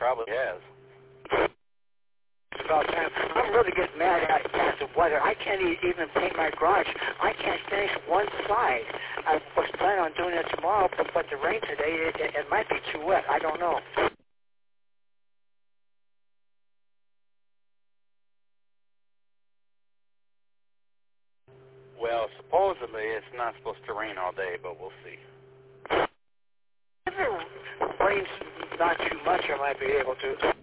probably has. It's about time. I'm really getting mad at the weather. I can't even paint my garage. I can't finish one side. I was planning on doing it tomorrow, but the rain today, it might be too wet. I don't know. Well, supposedly it's not supposed to rain all day, but we'll see. If it rains not too much, I might be able to.